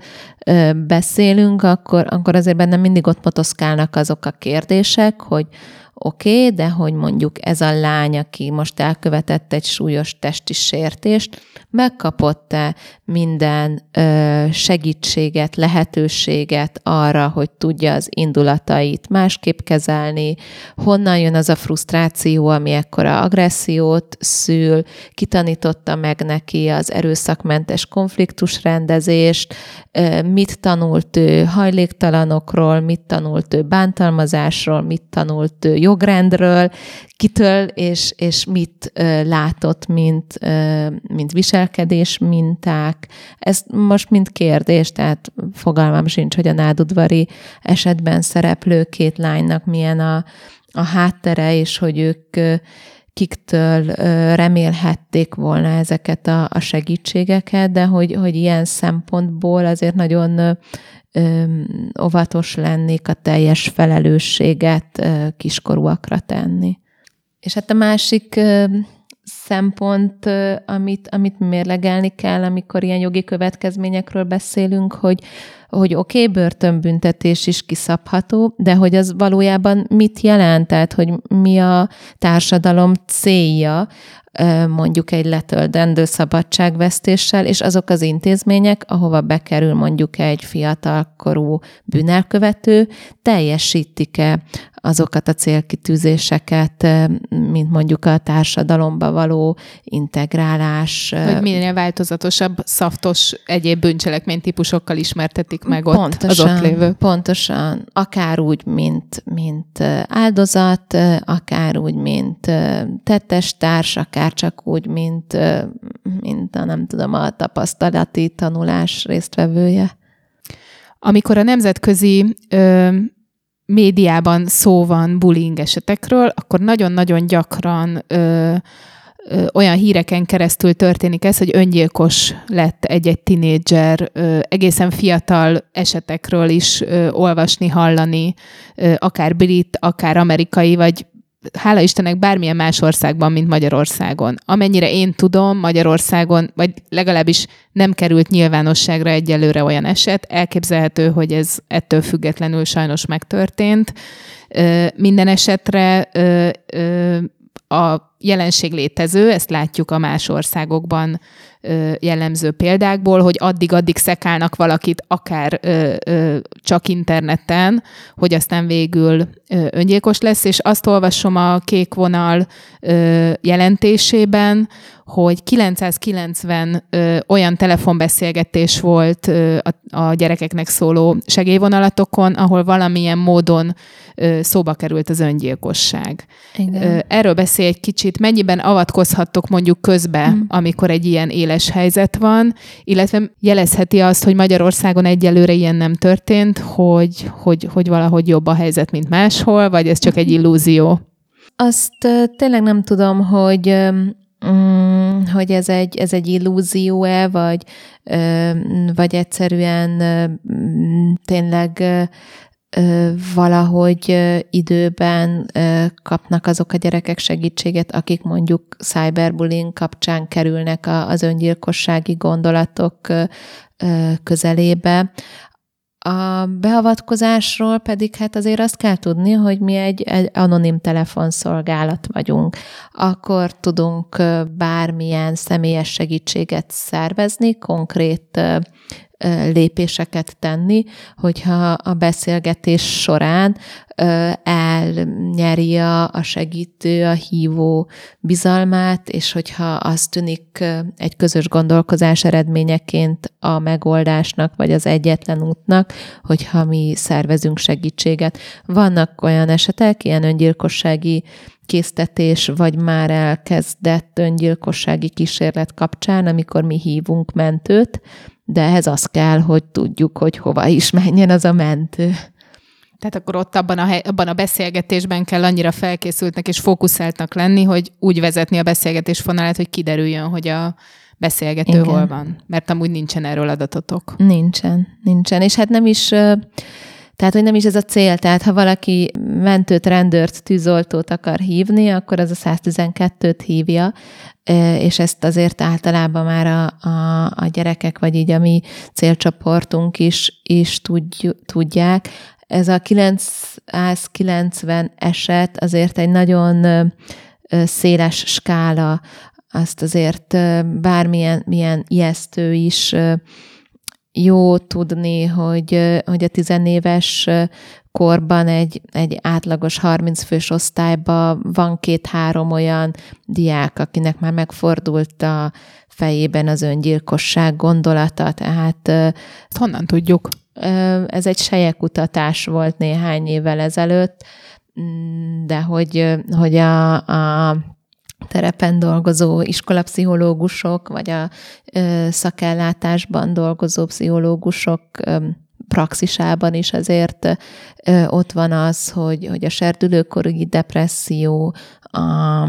beszélünk, akkor, akkor azért bennem mindig ott motoszkálnak azok a kérdések, hogy oké, okay, de hogy mondjuk ez a lány, aki most elkövetett egy súlyos testi sértést, megkapott-e minden ö, segítséget, lehetőséget arra, hogy tudja az indulatait másképp kezelni, honnan jön az a frusztráció, ami ekkora agressziót szül, kitanította meg neki az erőszakmentes konfliktusrendezést, ö, mit tanult ő hajléktalanokról, mit tanult ő bántalmazásról, mit tanult ő jogrendről, kitől és, és mit ö, látott, mint, ö, mint viselkedés minták. Ez most mind kérdés, tehát fogalmam sincs, hogy a nádudvari esetben szereplő két lánynak milyen a, a háttere, és hogy ők ö, kiktől ö, remélhették volna ezeket a, a segítségeket, de hogy, hogy ilyen szempontból azért nagyon ö, ö, óvatos lennék a teljes felelősséget ö, kiskorúakra tenni. És hát a másik ö, szempont, ö, amit, amit mérlegelni kell, amikor ilyen jogi következményekről beszélünk, hogy hogy oké, okay, börtönbüntetés is kiszabható, de hogy az valójában mit jelent, tehát hogy mi a társadalom célja, mondjuk egy letöltendő szabadságvesztéssel, és azok az intézmények, ahova bekerül mondjuk egy fiatalkorú bűnelkövető, teljesítik-e azokat a célkitűzéseket, mint mondjuk a társadalomba való integrálás. Hogy minél változatosabb, szaftos egyéb bűncselekménytípusokkal ismertetik meg ott pontosan, az ott lévő. Pontosan. Akár úgy, mint, mint áldozat, akár úgy, mint tettestárs, akár csak úgy, mint, mint a, nem tudom, a tapasztalati tanulás résztvevője. Amikor a nemzetközi ö, médiában szó van bullying esetekről, akkor nagyon-nagyon gyakran ö, ö, olyan híreken keresztül történik ez, hogy öngyilkos lett egy-egy tinédzser, ö, egészen fiatal esetekről is ö, olvasni, hallani, ö, akár brit, akár amerikai, vagy hála Istennek bármilyen más országban, mint Magyarországon. Amennyire én tudom, Magyarországon, vagy legalábbis nem került nyilvánosságra egyelőre olyan eset, elképzelhető, hogy ez ettől függetlenül sajnos megtörtént. Minden esetre a jelenség létező, ezt látjuk a más országokban jellemző példákból, hogy addig-addig szekálnak valakit akár ö, ö, csak interneten, hogy aztán végül ö, öngyilkos lesz, és azt olvasom a Kék Vonal ö, jelentésében, hogy kilencszázkilencven ö, olyan telefonbeszélgetés volt ö, a, a gyerekeknek szóló segélyvonalatokon, ahol valamilyen módon ö, szóba került az öngyilkosság. Ö, erről beszélj egy kicsit, mennyiben avatkozhattok mondjuk közbe, mm. amikor egy ilyen éles helyzet van, illetve jelezheti azt, hogy Magyarországon egyelőre ilyen nem történt, hogy, hogy, hogy valahogy jobb a helyzet, mint máshol, vagy ez csak egy illúzió? Azt uh, tényleg nem tudom, hogy... Um... Mm, hogy ez egy, ez egy illúzió-e, vagy, ö, vagy egyszerűen ö, tényleg ö, ö, valahogy ö, időben ö, kapnak azok a gyerekek segítséget, akik mondjuk cyberbullying kapcsán kerülnek a, az öngyilkossági gondolatok ö, ö, közelébe. A beavatkozásról pedig hát azért azt kell tudni, hogy mi egy, egy anonim telefonszolgálat vagyunk. Akkor tudunk bármilyen személyes segítséget szervezni, konkrét lépéseket tenni, hogyha a beszélgetés során elnyeri a segítő, a hívó bizalmát, és hogyha az tűnik egy közös gondolkozás eredményeként a megoldásnak, vagy az egyetlen útnak, hogyha mi szervezünk segítséget. Vannak olyan esetek, ilyen öngyilkossági késztetés, vagy már elkezdett öngyilkossági kísérlet kapcsán, amikor mi hívunk mentőt, de ehhez az kell, hogy tudjuk, hogy hova is menjen az a mentő. Tehát akkor ott abban a, hely, abban a beszélgetésben kell annyira felkészültnek és fókuszáltnak lenni, hogy úgy vezetni a beszélgetés fonalát, hogy kiderüljön, hogy a beszélgető Igen. hol van. Mert amúgy nincsen erről adatotok. Nincsen, nincsen. És hát nem is... Tehát, hogy nem is ez a cél. Tehát, ha valaki mentőt, rendőrt, tűzoltót akar hívni, akkor az a száztizenkettőt hívja, és ezt azért általában már a, a, a gyerekek, vagy így a mi célcsoportunk is, is tudják. Ez a kilencszázkilencven eset azért egy nagyon széles skála, azt azért bármilyen milyen ijesztő is jó tudni, hogy, hogy a tizenéves korban egy, egy átlagos harminc fős osztályban van két-három olyan diák, akinek már megfordult a fejében az öngyilkosság gondolata. Tehát honnan tudjuk? Ez egy selyekutatás volt néhány évvel ezelőtt, de hogy, hogy a, a terepen dolgozó iskolapszichológusok, vagy a ö, szakellátásban dolgozó pszichológusok ö, praxisában is azért ö, ott van az, hogy, hogy a serdülőkori depresszió, a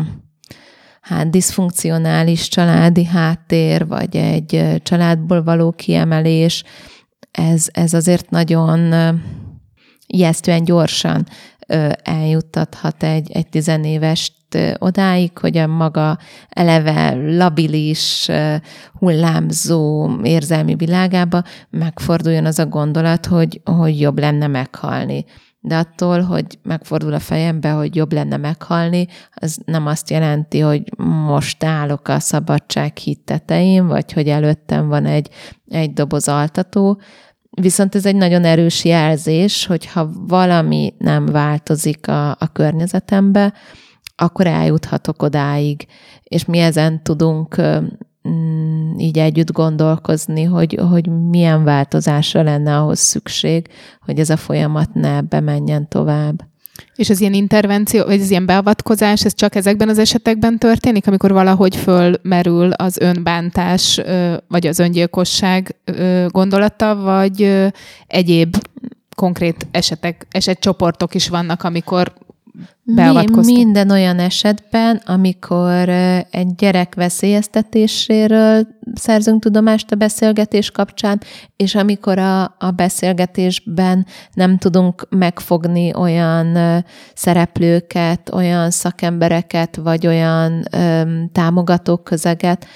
hát diszfunkcionális családi háttér, vagy egy családból való kiemelés, ez, ez azért nagyon ö, ijesztően gyorsan ö, eljuttathat egy, egy tizenévest odáig, hogy a maga eleve labilis, hullámzó érzelmi világába megforduljon az a gondolat, hogy, hogy jobb lenne meghalni. De attól, hogy megfordul a fejembe, hogy jobb lenne meghalni, az nem azt jelenti, hogy most állok a szabadság híd tetején, vagy hogy előttem van egy, egy doboz altató. Viszont ez egy nagyon erős jelzés, hogyha valami nem változik a, a környezetembe, akkor eljuthatok odáig, és mi ezen tudunk mm, így együtt gondolkozni, hogy, hogy milyen változásra lenne ahhoz szükség, hogy ez a folyamat ne ebbe menjen tovább. És az ilyen intervenció, vagy az ilyen beavatkozás, ez csak ezekben az esetekben történik, amikor valahogy fölmerül az önbántás, vagy az öngyilkosság gondolata, vagy egyéb konkrét esetek, esetcsoportok is vannak, amikor beavatkoztunk? Minden olyan esetben, amikor egy gyerek veszélyeztetéséről szerzünk tudomást a beszélgetés kapcsán, és amikor a, a beszélgetésben nem tudunk megfogni olyan szereplőket, olyan szakembereket, vagy olyan öm, támogató közeget,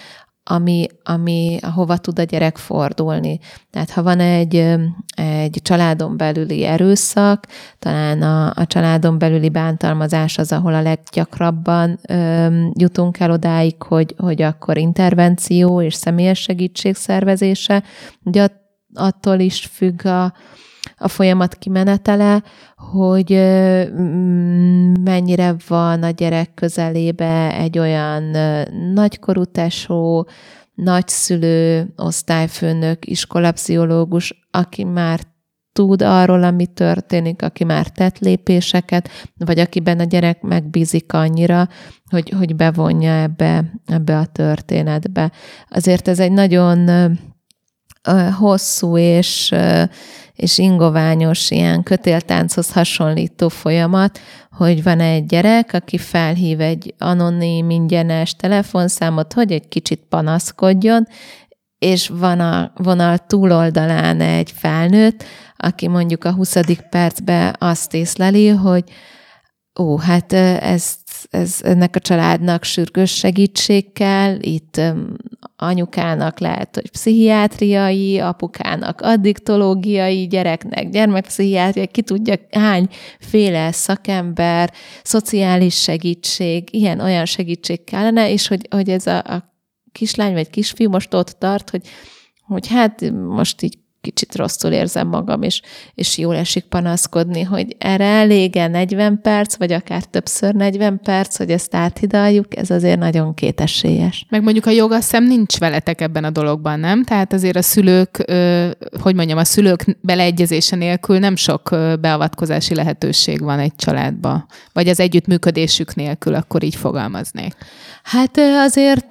ami, ami hova tud a gyerek fordulni. Tehát ha van egy, egy családon belüli erőszak, talán a, a családon belüli bántalmazás az, ahol a leggyakrabban ö, jutunk el odáig, hogy, hogy akkor intervenció és személyes segítség szervezése. Ugye attól is függ a, a folyamat kimenetele, hogy mennyire van a gyerek közelébe egy olyan nagykorú tesó, nagyszülő, osztályfőnök, iskolapszichológus, aki már tud arról, ami történik, aki már tett lépéseket, vagy akiben a gyerek megbízik annyira, hogy, hogy bevonja ebbe, ebbe a történetbe. Azért ez egy nagyon hosszú és, és ingoványos, ilyen kötéltánchoz hasonlító folyamat, hogy van egy gyerek, aki felhív egy anonim, ingyenes telefonszámot, hogy egy kicsit panaszkodjon, és van a vonal túloldalán egy felnőtt, aki mondjuk a huszadik percben azt észleli, hogy ó, hát ez, ez, ennek a családnak sürgős segítség kell, itt anyukának lehet, hogy pszichiátriai, apukának addiktológiai, gyereknek gyermekpszichiátriai, ki tudja hányféle szakember, szociális segítség, ilyen-olyan segítség kellene, és hogy, hogy ez a, a kislány vagy kisfiú most ott tart, hogy, hogy hát most így kicsit rosszul érzem magam, és, és jól esik panaszkodni, hogy erre elége negyven perc, vagy akár többször negyven perc, hogy ezt áthidaljuk, ez azért nagyon kétesélyes. Meg mondjuk a jog, azt hiszem nincs veletek ebben a dologban, nem? Tehát azért a szülők, hogy mondjam, a szülők beleegyezése nélkül nem sok beavatkozási lehetőség van egy családba. Vagy az együttműködésük nélkül, akkor így fogalmaznék. Hát azért...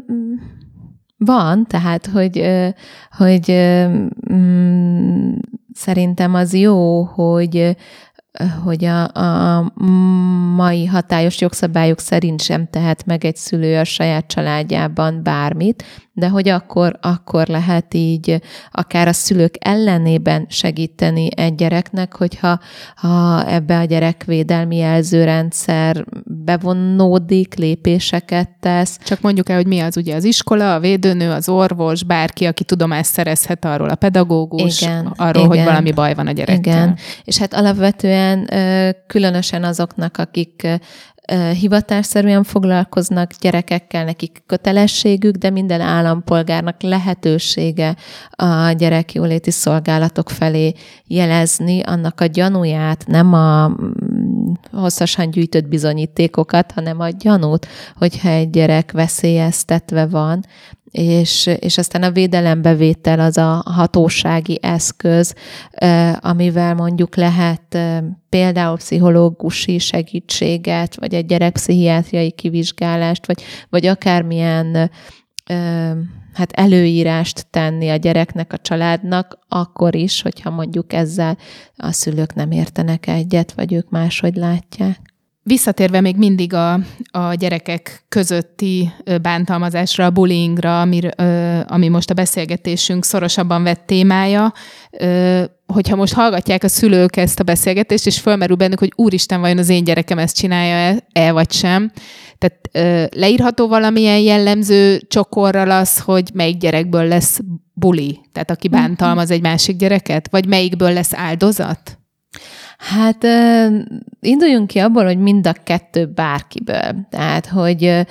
Van, tehát, hogy, hogy mm, szerintem az jó, hogy, hogy a, a mai hatályos jogszabályok szerint sem tehet meg egy szülő a saját családjában bármit, de hogy akkor, akkor lehet így akár a szülők ellenében segíteni egy gyereknek, hogyha ha ebbe a gyerekvédelmi jelzőrendszer bevonódik, lépéseket tesz. Csak mondjuk el, hogy mi az ugye az iskola, a védőnő, az orvos, bárki, aki tudomást szerezhet arról, a pedagógus, igen, arról, igen, hogy valami baj van a gyerekkel. Igen, és hát alapvetően különösen azoknak, akik hivatásszerűen foglalkoznak gyerekekkel, nekik kötelességük, de minden állampolgárnak lehetősége a gyerekjóléti szolgálatok felé jelezni annak a gyanúját, nem a hosszasan gyűjtött bizonyítékokat, hanem a gyanút, hogyha egy gyerek veszélyeztetve van, és, és aztán a védelembevétel az a hatósági eszköz, amivel mondjuk lehet például pszichológusi segítséget, vagy egy gyerekpszichiátriai kivizsgálást, vagy, vagy akármilyen hát előírást tenni a gyereknek, a családnak, akkor is, hogyha mondjuk ezzel a szülők nem értenek egyet, vagy ők máshogy látják. Visszatérve még mindig a, a gyerekek közötti bántalmazásra, a bullyingra, ami, ami most a beszélgetésünk szorosabban vett témája, hogyha most hallgatják a szülők ezt a beszélgetést, és fölmerül bennük, hogy úristen, vajon az én gyerekem ezt csinálja-e, vagy sem. Tehát leírható valamilyen jellemző csokorral az, hogy melyik gyerekből lesz buli, tehát aki bántalmaz egy másik gyereket, vagy melyikből lesz áldozat? Hát induljunk ki abból, hogy mind a kettő bárkiből. Tehát, hogy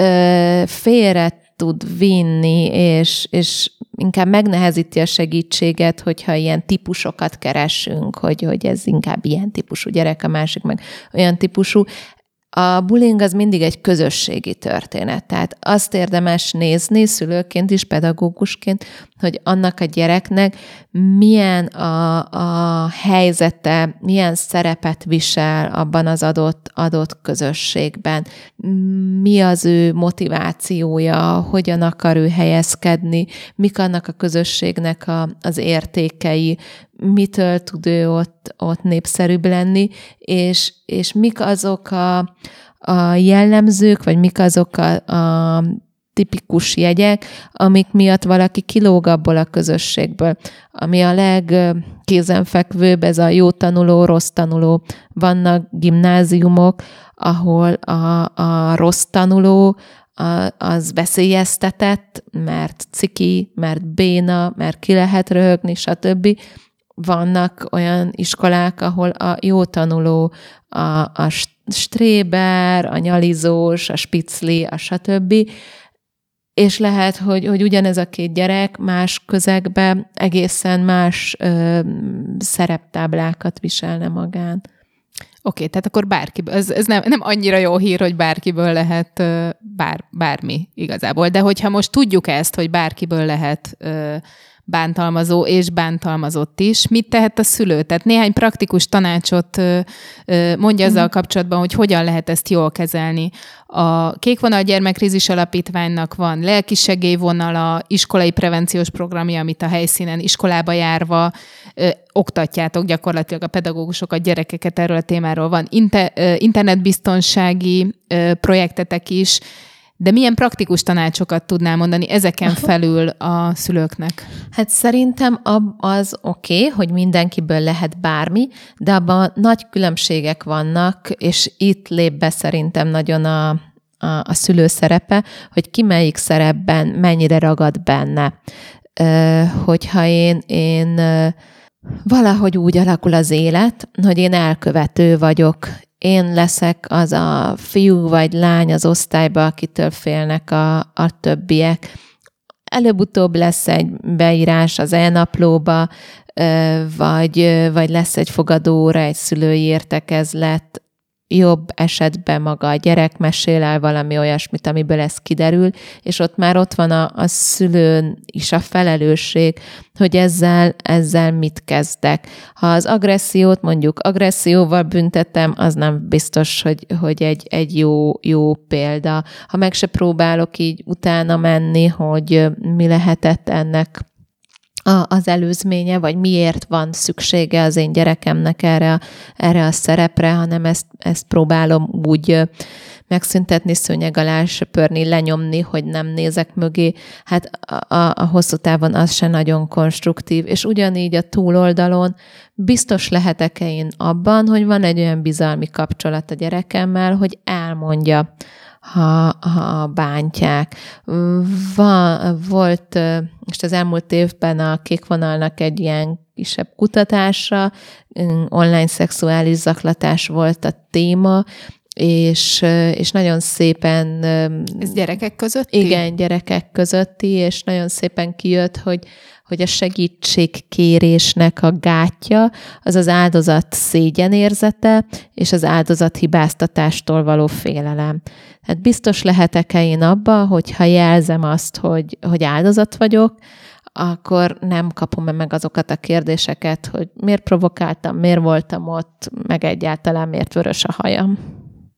félre tud vinni, és, és inkább megnehezíti a segítséget, hogyha ilyen típusokat keresünk, hogy, hogy ez inkább ilyen típusú gyerek, a másik meg olyan típusú. A bullying az mindig egy közösségi történet, tehát azt érdemes nézni szülőként is, pedagógusként, hogy annak a gyereknek milyen a, a helyzete, milyen szerepet visel abban az adott, adott közösségben, mi az ő motivációja, hogyan akar ő helyezkedni, mik annak a közösségnek a, az értékei, mitől tud ő ott, ott népszerűbb lenni, és, és mik azok a, a jellemzők, vagy mik azok a, a tipikus jegyek, amik miatt valaki kilóg abból a közösségből. Ami a legkézenfekvőbb, ez a jó tanuló, rossz tanuló. Vannak gimnáziumok, ahol a, a rossz tanuló az veszélyeztetett, mert ciki, mert béna, mert ki lehet röhögni, stb. Vannak olyan iskolák, ahol a jó tanuló, a, a stréber, a nyalizós, a spicli, a stb., és lehet, hogy, hogy ugyanez a két gyerek más közegben egészen más ö, szereptáblákat viselne magán. Oké, tehát akkor bárkiből, ez, ez nem, nem annyira jó hír, hogy bárkiből lehet ö, bár, bármi igazából, de hogyha most tudjuk ezt, hogy bárkiből lehet ö, bántalmazó és bántalmazott is, mit tehet a szülő? Tehát néhány praktikus tanácsot ö, ö, mondja azzal kapcsolatban, hogy hogyan lehet ezt jól kezelni. A Kékvonal Gyermekkrízis Alapítványnak van lelkisegélyvonala, iskolai prevenciós programja, amit a helyszínen iskolába járva ö, oktatjátok gyakorlatilag a pedagógusokat, gyerekeket erről a témáról. Van inter, ö, internetbiztonsági ö, projektetek is, de milyen praktikus tanácsokat tudnál mondani ezeken felül a szülőknek? Hát szerintem az oké, okay, hogy mindenkiből lehet bármi, de abban nagy különbségek vannak, és itt lép be szerintem nagyon a, a, a szülő szerepe, hogy ki melyik szerepben mennyire ragad benne. Hogyha én, én valahogy úgy alakul az élet, hogy én elkövető vagyok, én leszek az a fiú vagy lány az osztályba, akitől félnek a, a többiek. Előbb-utóbb lesz egy beírás az e-naplóba, vagy, vagy lesz egy fogadóóra, egy szülői értekezlet. Jobb esetben maga a gyerek mesél el valami olyasmit, amiből ez kiderül, és ott már ott van a, a szülőn is a felelősség, hogy ezzel, ezzel mit kezdek. Ha az agressziót mondjuk agresszióval büntetem, az nem biztos, hogy, hogy egy, egy jó, jó példa. Ha meg se próbálok így utána menni, hogy mi lehetett ennek az előzménye, vagy miért van szüksége az én gyerekemnek erre, erre a szerepre, hanem ezt, ezt próbálom úgy megszüntetni, szőnyeg alá söpörni, lenyomni, hogy nem nézek mögé. Hát a, a, a hosszú távon az se nagyon konstruktív. És ugyanígy a túloldalon biztos lehetek-e én abban, hogy van egy olyan bizalmi kapcsolat a gyerekemmel, hogy elmondja, ha, ha bántják. Va, volt, és az elmúlt évben a Kékvonalnak egy ilyen kisebb kutatása, online szexuális zaklatás volt a téma, és, és nagyon szépen... Ez gyerekek közötti? Igen, gyerekek közötti, és nagyon szépen kijött, hogy hogy a segítségkérésnek a gátja az az áldozat szégyenérzete és az áldozat hibáztatástól való félelem. Hát biztos lehetek-e én abba, hogyha jelzem azt, hogy, hogy áldozat vagyok, akkor nem kapom meg azokat a kérdéseket, hogy miért provokáltam, miért voltam ott, meg egyáltalán miért vörös a hajam.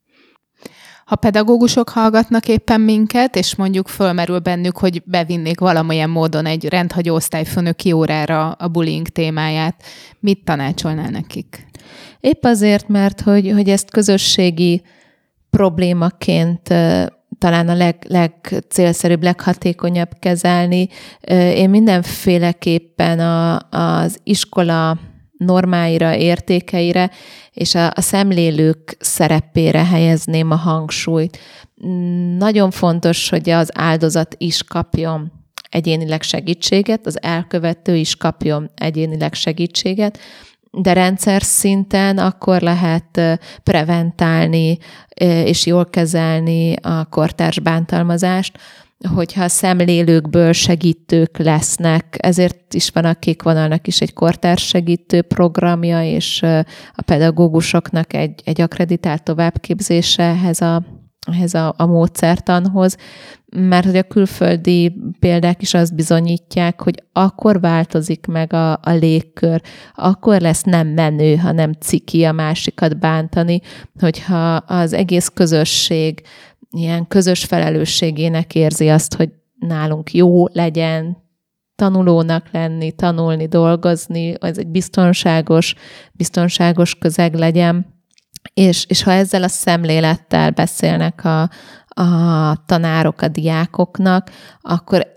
Ha pedagógusok hallgatnak éppen minket, és mondjuk fölmerül bennük, hogy bevinnék valamilyen módon egy rendhagyó osztályfőnöki órára a bullying témáját, mit tanácsolnál nekik? Épp azért, mert hogy, hogy ezt közösségi problémaként talán a leg, legcélszerűbb, leghatékonyabb kezelni. Én mindenféleképpen a, az iskola normáira, értékeire és a, a szemlélők szerepére helyezném a hangsúlyt. Nagyon fontos, hogy az áldozat is kapjon egyénileg segítséget, az elkövető is kapjon egyénileg segítséget, de rendszer szinten akkor lehet preventálni és jól kezelni a kortárs bántalmazást, hogyha a szemlélőkből segítők lesznek. Ezért is van a Kékvonalnak is egy kortárs segítő programja, és a pedagógusoknak egy, egy akkreditált továbbképzése ehhez a, ehhez a, a módszertanhoz, mert hogy a külföldi példák is azt bizonyítják, hogy akkor változik meg a, a légkör, akkor lesz nem menő, hanem ciki a másikat bántani, hogyha az egész közösség ilyen közös felelősségének érzi azt, hogy nálunk jó legyen, tanulónak lenni, tanulni, dolgozni, ez egy biztonságos, biztonságos közeg legyen. És, és ha ezzel a szemlélettel beszélnek a, a tanárok a diákoknak, akkor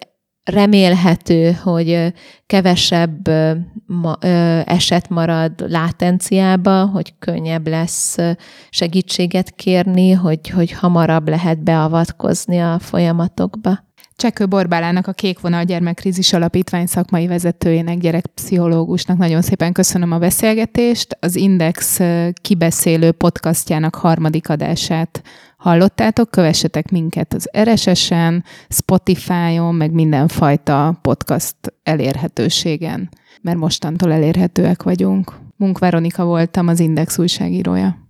remélhető, hogy kevesebb eset marad látenciába, hogy könnyebb lesz segítséget kérni, hogy, hogy hamarabb lehet beavatkozni a folyamatokba. Csekő Borbálának, a Kék Vonal Gyermekkrízis Alapítvány szakmai vezetőjének, gyerekpszichológusnak nagyon szépen köszönöm a beszélgetést. Az Index kibeszélő podcastjának harmadik adását hallottátok. Kövessetek minket az er es es-en, Spotify-on, meg mindenfajta podcast elérhetőségen, mert mostantól elérhetőek vagyunk. Munk Veronika voltam, az Index újságírója.